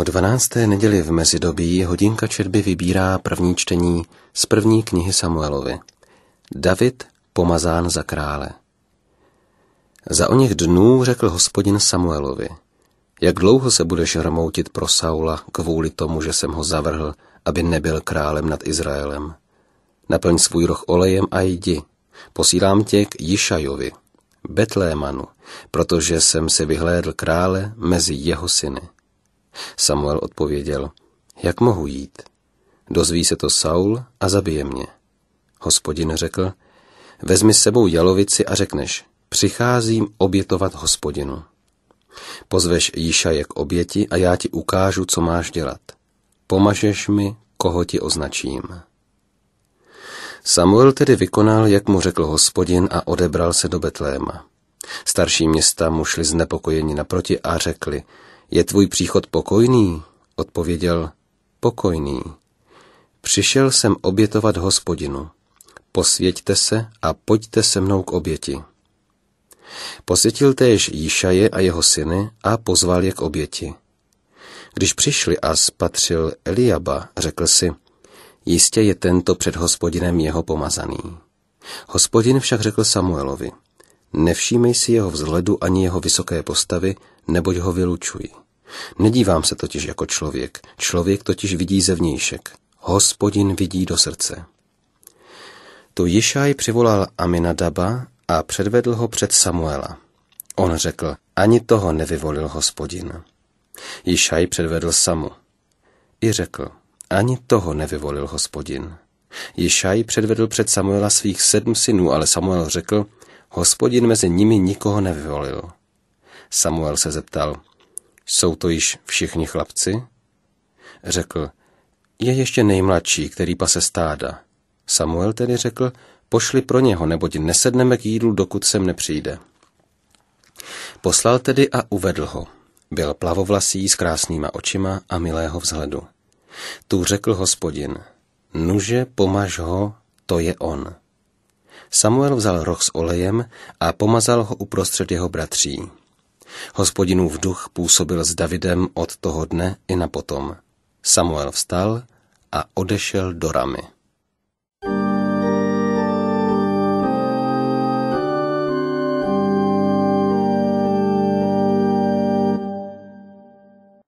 12. neděli v mezidobí hodinka četby vybírá první čtení z první knihy Samuelovy. David pomazán za krále. Za oněch dnů řekl Hospodin Samuelovi: Jak dlouho se budeš rmoutit pro Saula kvůli tomu, že jsem ho zavrhl, aby nebyl králem nad Izraelem? Naplň svůj roh olejem a jdi. Posílám tě k Jišajovi, Betlémanu, protože jsem si vyhlédl krále mezi jeho syny. Samuel odpověděl: Jak mohu jít? Dozví se to Saul a zabije mě. Hospodin řekl: Vezmi s sebou jalovici a řekneš: Přicházím obětovat Hospodinu. Pozveš Jišaje k oběti a já ti ukážu, co máš dělat. Pomažeš mi, koho ti označím. Samuel tedy vykonal, jak mu řekl Hospodin, a odebral se do Betléma. Starší města mu šli znepokojeni naproti a řekli: Je tvůj příchod pokojný? Odpověděl: Pokojný. Přišel jsem obětovat Hospodinu. Posvěťte se a pojďte se mnou k oběti. Posvětil též Jišaje a jeho syny a pozval je k oběti. Když přišli a spatřil Eliaba, řekl si: Jistě je tento před Hospodinem jeho pomazaný. Hospodin však řekl Samuelovi: Nevšímej si jeho vzhledu ani jeho vysoké postavy, neboť ho vylučuj. Nedívám se totiž jako člověk, člověk totiž vidí zevnějšek, Hospodin vidí do srdce. Tu Jišaj přivolal Aminadaba a předvedl ho před Samuela. On řekl: Ani toho nevyvolil Hospodin. Jišaj předvedl Samu. I řekl: Ani toho nevyvolil Hospodin. Jišaj předvedl před Samuela svých 7 synů, ale Samuel řekl: Hospodin mezi nimi nikoho nevyvolil. Samuel se zeptal: Jsou to již všichni chlapci? Řekl: Je ještě nejmladší, který pase stáda. Samuel tedy řekl: Pošli pro něho, neboť nesedneme k jídlu, dokud sem nepřijde. Poslal tedy a uvedl ho. Byl plavovlasý s krásnýma očima a milého vzhledu. Tu řekl Hospodin: Nuže, pomaž ho, to je on. Samuel vzal roh s olejem a pomazal ho uprostřed jeho bratří. Hospodinův duch působil s Davidem od toho dne i na potom. Samuel vstal a odešel do Ramy.